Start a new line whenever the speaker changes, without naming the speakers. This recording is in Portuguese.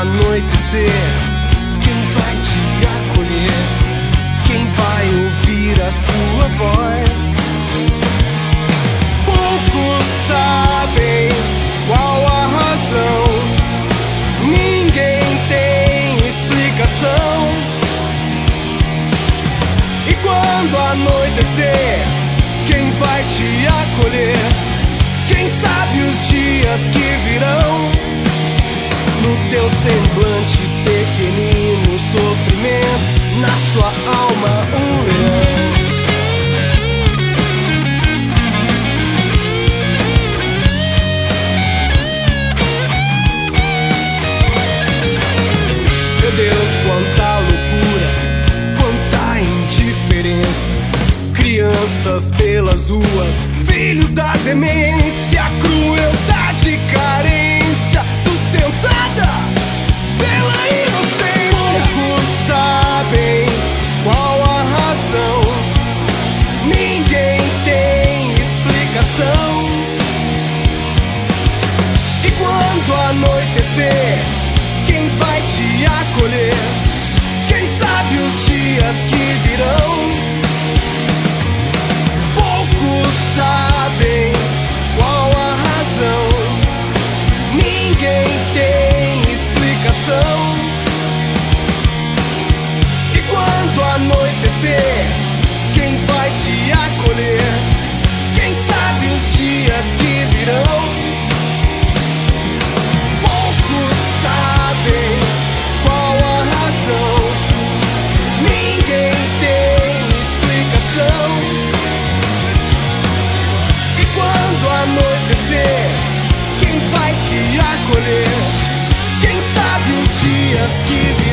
anoitecer, quem vai te acolher? Quem vai ouvir a sua voz? Poucos sabem qual a razão, ninguém tem explicação. E quando anoitecer, quem vai te acolher? Quem sabe os dias que virão? No teu semblante pequenino, sofrimento, na sua alma um leão. Meu Deus, quanta loucura, quanta indiferença. Crianças pelas ruas, filhos da demência, crueldade e carência, sustentada pela inocência. Poucos sabem qual a razão, ninguém tem explicação. E quando anoitecer, quem vai te acolher? Quem sabe os dias que virão? Poucos sabem qual a razão, ninguém tem explicação. E quando anoitecer, quem vai te acolher? Quem sabe os dias que virão? Poucos sabem qual a razão, ninguém tem explicação. E quando anoitecer, quem vai te acolher? Quem sabe os dias que virão?